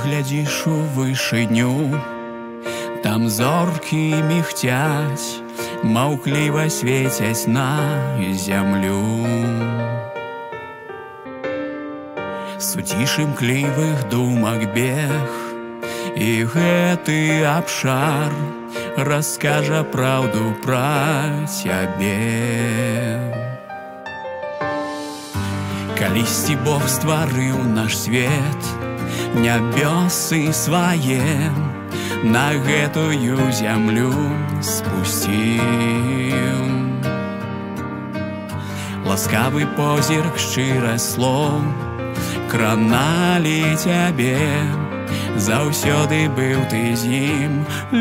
глядзіш у вышыню, там зоркі мігцяць, маўкліва свецяць на зямлю. Суціш імклівых думак бег, і гэты абшар раскажа праўду пра цябе. Калісьці Бог стварыў наш свет, нябёсы свае на гэтую зямлю спусціў. Ласкавы позірк, шчыры слоў краналі цябе, заўсёды быў ты з ім,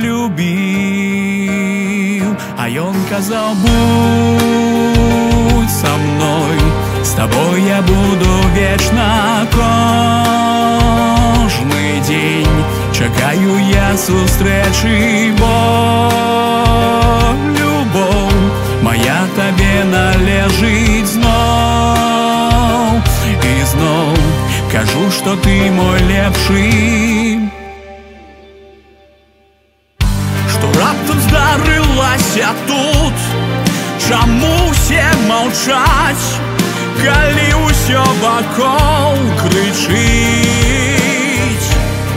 любіў. А ён казаў: будь са мной, с тобой я буду вечна, кожны дзень чакаю я сустрэчы, бо любоў моя табе належыць зноў. І зноў кажу, што ты мой лепшы. Што раптам здарылася тут, чаму ўсе маўчаць, калі ўсё вакол крычыць?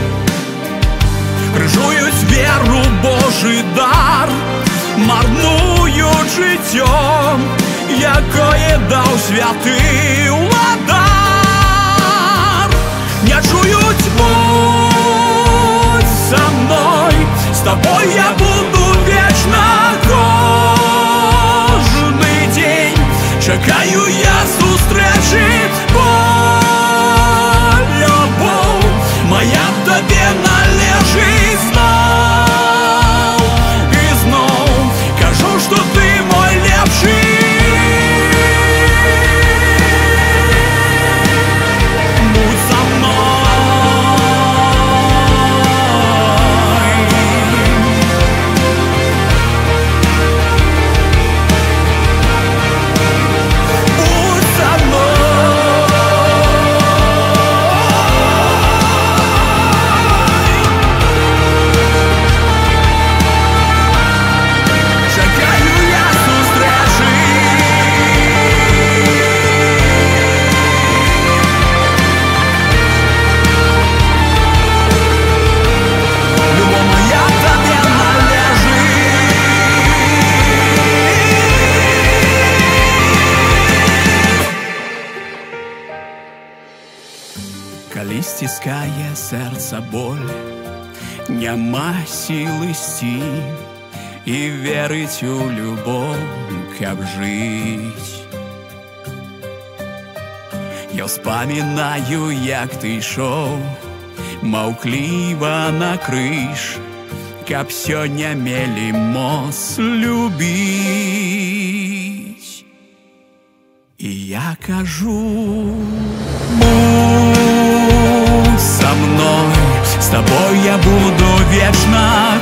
Крыжуюць веру, Божы дар, марнуюць жыццё, якое даў святы ўладар. Не чуюць: будь са мной, с тобой я буду вечна, кожны дзень чакаю я сустрэчы, бо любоў моя табе належыць зноў. І зноў кажу, што ты мой лепшы. Будь са мной. Будь са мной. Чакаю я сустрэчы. Любоў моя табе належыць. Калі сціскае сэрца боль, няма сілы ісці і верыць у любоў, каб жыць. Я ўспамінаю, як ты ішоў маўкліва на крыж, каб сёння мелі моц любіць. І я кажу: будь со мной, с тобой я буду вечна,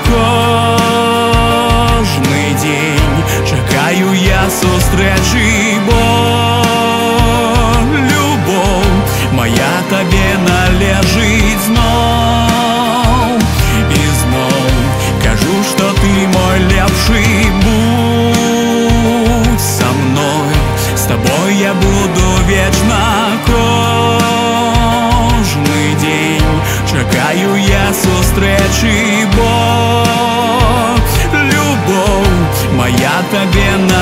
кожны дзень чакаю я сустрэчы, бо любоў моя табе належыць зноў. І зноў кажу, што ты мой лепшы. Будь со мной, с тобой я буду вечна, кожны дзень чакаю я сустрэчы, бо любоў моя табе належыць.